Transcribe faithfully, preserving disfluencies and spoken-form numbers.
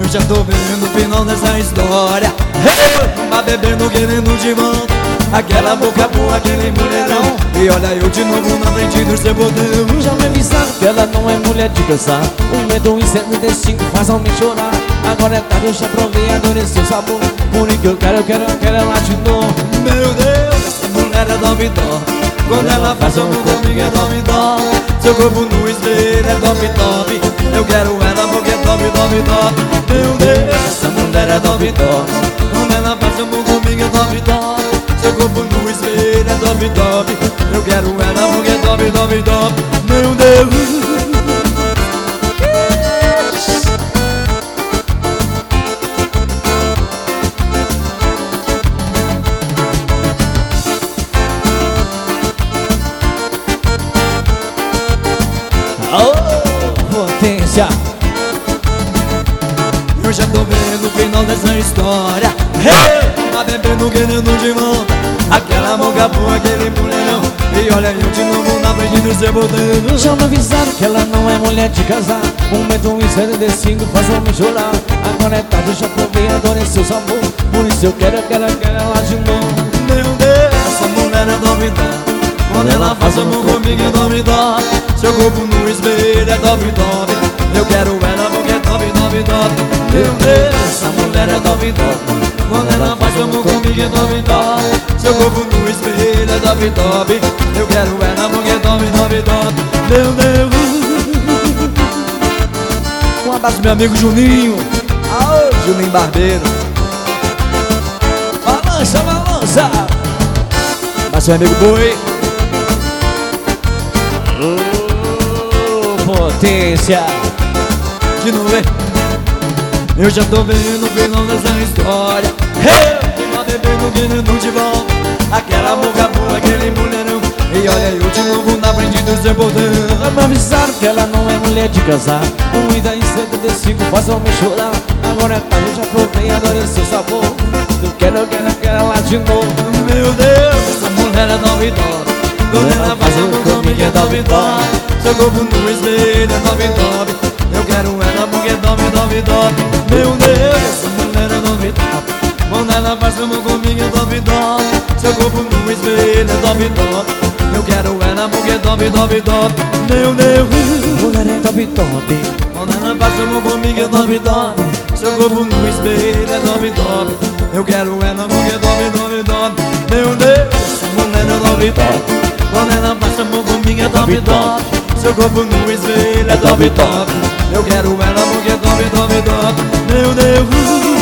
já tô vendo o final dessa história. Uma bebendo, querendo de volta aquela boca boa, aquele mulherão. E olha eu de novo na frente do seu botão. Já me avisaram que ela não é mulher de casar. O medo e setenta e cinco faz homem chorar. Agora é tarde, eu já provei, adorei seu sabor. Por isso que eu quero, eu quero, eu quero ela de novo. Meu Deus, essa mulher é dó-me-dó. Quando ela faz amor comigo é dó-me-dó. Seu corpo no espelho é top-top. Eu quero ela porque é top-top-top. Meu Deus, essa mulher é dó-me-dó. Quando ela faz amor comigo é top-top. Seu corpo no espelho é top-top. Eu quero ela porque é top-top-top. Meu Deus. Oh, potência. Eu já tô vendo o final dessa história. Hey! Tá bebendo, querendo de volta aquela boca boa, aquele mulherão. E olha eu de novo na frente do seu botão. Já me avisaram que ela não é mulher de casar. Um metro e setenta e cinco faz homem chorar. Agora é tarde, eu já provei, adorei seu sabor. Por isso eu quero, eu quero, eu quero ela de novo. Meu Deus, essa mulher é dó-me-dó. Quando ela faz amor comigo é dó-me-dó. Seu corpo no espelho é top-top. Eu quero ela porque é top-top-top. Meu Deus, essa mulher é top-top. Quando ela faz amor comigo é top-top. Seu corpo no espelho é top-top. Eu quero ela porque é top-top-top. Meu Deus. Um abraço pro meu amigo Juninho. Aô, Juninho Barbeiro. Balança, balança. Abraço meu amigo Boi. Oh, potência. De novo, hein? Eu já tô vendo o final dessa história. Hey! Tá bebendo, querendo de volta aquela boca boa, aquele mulherão. E olha eu de novo na frente do seu botão. Já me avisaram que ela não é mulher de casar. Um ida em setenta e cinco faz homem chorar. Agora é tarde, eu já provei, adorei seu sabor. Eu quero, eu quero, eu quero ela de novo. Meu Deus, essa mulher é dó-me-dó. Quando ela faz amor comigo é top-top. Seu corpo no espelho é top-top. Eu quero ela porque é top-top-top. Meu Deus, essa mulher é top-top. Quando ela faz amor comigo é top-top. Seu corpo no espelho é top-top. Eu quero ela porque é top-top-top. Meu Deus, mulher é top-top. quando ela faz amor comigo é top-top. Seu corpo no espelho é top-top. Eu quero ela porque é top-top-top. Meu Deus, essa mulher é top-top. Quando ela passa a mão comigo é top-top. Seu corpo no espelho é top-top. Eu quero ela porque é top-top-top. Meu Deus.